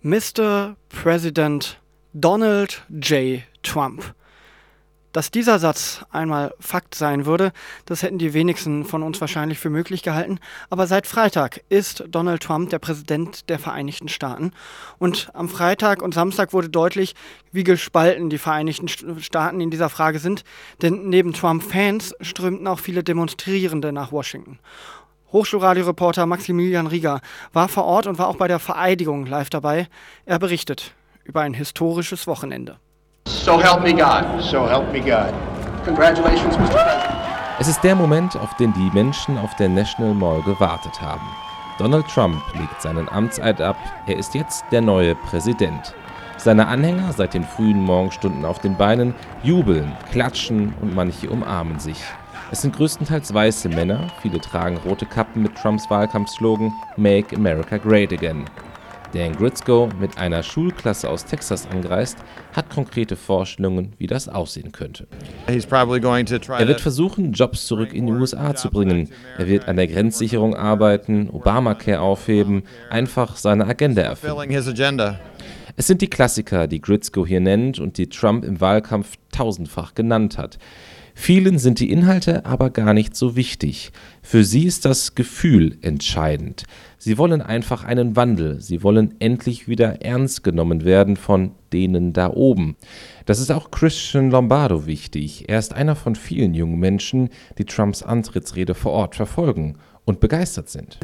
Mr. President Donald J. Trump. Dass dieser Satz einmal Fakt sein würde, das hätten die wenigsten von uns wahrscheinlich für möglich gehalten. Aber seit Freitag ist Donald Trump der Präsident der Vereinigten Staaten. Und am Freitag und Samstag wurde deutlich, wie gespalten die Vereinigten Staaten in dieser Frage sind. Denn neben Trump-Fans strömten auch viele Demonstrierende nach Washington. Hochschulradioreporter Maximilian Rieger war vor Ort und war auch bei der Vereidigung live dabei. Er berichtet über ein historisches Wochenende. So help me God. So help me God. Congratulations, Mr. President. Es ist der Moment, auf den die Menschen auf der National Mall gewartet haben. Donald Trump legt seinen Amtseid ab. Er ist jetzt der neue Präsident. Seine Anhänger seit den frühen Morgenstunden auf den Beinen jubeln, klatschen und manche umarmen sich. Es sind größtenteils weiße Männer, viele tragen rote Kappen mit Trumps Wahlkampfslogan Make America Great Again. Dan Gritzko, mit einer Schulklasse aus Texas angereist, hat konkrete Vorstellungen, wie das aussehen könnte. Er wird versuchen, Jobs zurück in die USA zu bringen. Er wird an der Grenzsicherung arbeiten, Obamacare aufheben, einfach seine Agenda erfüllen. Es sind die Klassiker, die Gritzko hier nennt und die Trump im Wahlkampf tausendfach genannt hat. Vielen sind die Inhalte aber gar nicht so wichtig. Für sie ist das Gefühl entscheidend. Sie wollen einfach einen Wandel. Sie wollen endlich wieder ernst genommen werden von denen da oben. Das ist auch Christian Lombardo wichtig. Er ist einer von vielen jungen Menschen, die Trumps Antrittsrede vor Ort verfolgen und begeistert sind.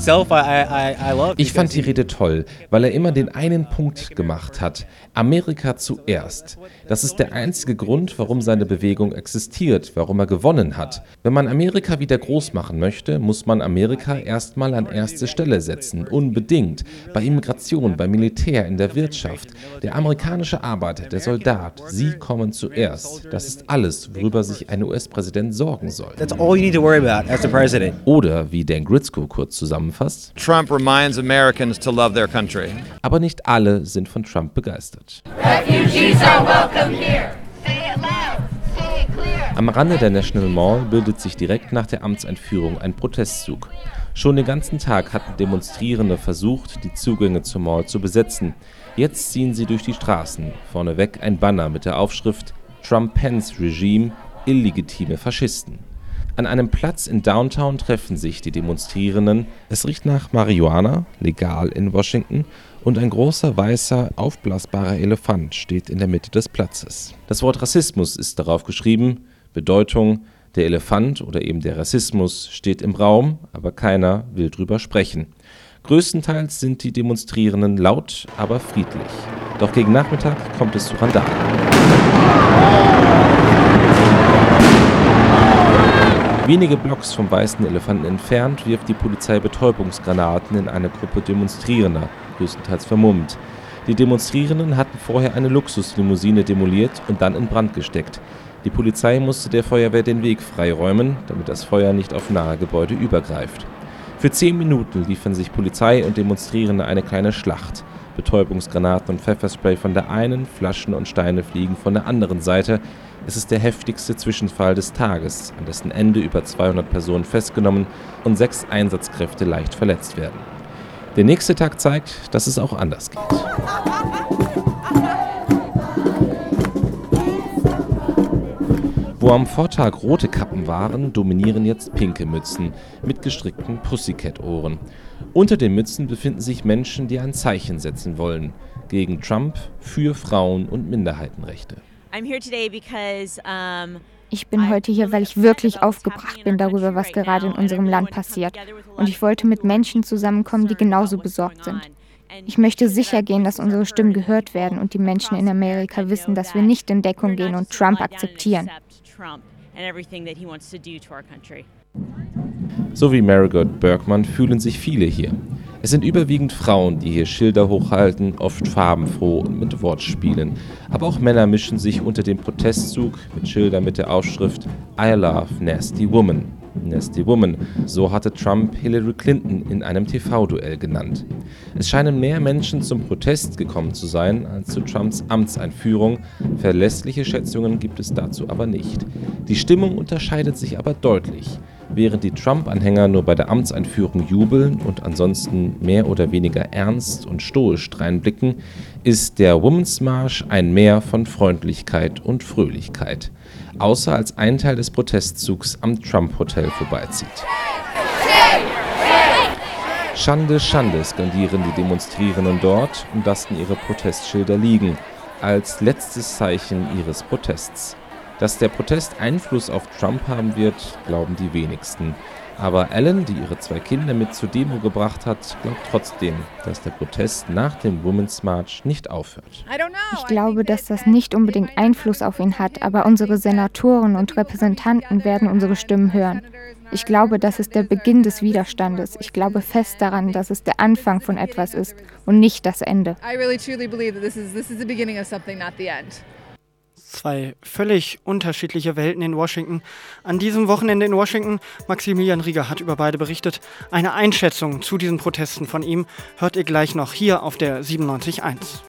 Ich fand die Rede toll, weil er immer den einen Punkt gemacht hat. Amerika zuerst. Das ist der einzige Grund, warum seine Bewegung existiert, warum er gewonnen hat. Wenn man Amerika wieder groß machen möchte, muss man Amerika erstmal an erste Stelle setzen. Unbedingt. Bei Immigration, beim Militär, in der Wirtschaft. Der amerikanische Arbeiter, der Soldat, sie kommen zuerst. Das ist alles, worüber sich ein US-Präsident sorgen soll. Oder wie Dan Gritzko kurz zusammenfasst: Trump reminds Americans to love their country. Aber nicht alle sind von Trump begeistert. Refugees are welcome here. Say it loud, say it clear. Am Rande der National Mall bildet sich direkt nach der Amtseinführung ein Protestzug. Schon den ganzen Tag hatten Demonstrierende versucht, die Zugänge zur Mall zu besetzen. Jetzt ziehen sie durch die Straßen. Vorneweg ein Banner mit der Aufschrift Trump-Pence-Regime, illegitime Faschisten. An einem Platz in Downtown treffen sich die Demonstrierenden. Es riecht nach Marihuana, legal in Washington, und ein großer, weißer, aufblasbarer Elefant steht in der Mitte des Platzes. Das Wort Rassismus ist darauf geschrieben, Bedeutung: der Elefant oder eben der Rassismus steht im Raum, aber keiner will drüber sprechen. Größtenteils sind die Demonstrierenden laut, aber friedlich. Doch gegen Nachmittag kommt es zu Randalen. Wenige Blocks vom weißen Elefanten entfernt wirft die Polizei Betäubungsgranaten in eine Gruppe Demonstrierender, größtenteils vermummt. Die Demonstrierenden hatten vorher eine Luxuslimousine demoliert und dann in Brand gesteckt. Die Polizei musste der Feuerwehr den Weg freiräumen, damit das Feuer nicht auf nahe Gebäude übergreift. Für 10 Minuten liefern sich Polizei und Demonstrierende eine kleine Schlacht. Betäubungsgranaten und Pfefferspray von der einen, Flaschen und Steine fliegen von der anderen Seite. Es ist der heftigste Zwischenfall des Tages, an dessen Ende über 200 Personen festgenommen und 6 Einsatzkräfte leicht verletzt werden. Der nächste Tag zeigt, dass es auch anders geht. Wo am Vortag rote Kappen waren, dominieren jetzt pinke Mützen mit gestrickten Pussycat-Ohren. Unter den Mützen befinden sich Menschen, die ein Zeichen setzen wollen. Gegen Trump, für Frauen- und Minderheitenrechte. Ich bin heute hier, weil ich wirklich aufgebracht bin darüber, was gerade in unserem Land passiert. Und ich wollte mit Menschen zusammenkommen, die genauso besorgt sind. Ich möchte sicher gehen, dass unsere Stimmen gehört werden und die Menschen in Amerika wissen, dass wir nicht in Deckung gehen und Trump akzeptieren. So wie Marigold Bergman fühlen sich viele hier. Es sind überwiegend Frauen, die hier Schilder hochhalten, oft farbenfroh und mit Wortspielen. Aber auch Männer mischen sich unter dem Protestzug mit Schildern mit der Aufschrift I love Nasty Woman. Nasty Woman, so hatte Trump Hillary Clinton in einem TV-Duell genannt. Es scheinen mehr Menschen zum Protest gekommen zu sein als zu Trumps Amtseinführung. Verlässliche Schätzungen gibt es dazu aber nicht. Die Stimmung unterscheidet sich aber deutlich. Während die Trump-Anhänger nur bei der Amtseinführung jubeln und ansonsten mehr oder weniger ernst und stoisch dreinblicken, ist der Women's March ein Meer von Freundlichkeit und Fröhlichkeit, außer als ein Teil des Protestzugs am Trump-Hotel vorbeizieht. Schande, Schande, skandieren die Demonstrierenden dort und lassen ihre Protestschilder liegen, als letztes Zeichen ihres Protests. Dass der Protest Einfluss auf Trump haben wird, glauben die wenigsten. Aber Ellen, die ihre 2 Kinder mit zur Demo gebracht hat, glaubt trotzdem, dass der Protest nach dem Women's March nicht aufhört. Ich glaube, dass das nicht unbedingt Einfluss auf ihn hat, aber unsere Senatoren und Repräsentanten werden unsere Stimmen hören. Ich glaube, das ist der Beginn des Widerstandes. Ich glaube fest daran, dass es der Anfang von etwas ist und nicht das Ende. I really truly believe that this is the beginning of something, not the end. 2 völlig unterschiedliche Welten in Washington. An diesem Wochenende in Washington, Maximilian Rieger hat über beide berichtet. Eine Einschätzung zu diesen Protesten von ihm hört ihr gleich noch hier auf der 97.1.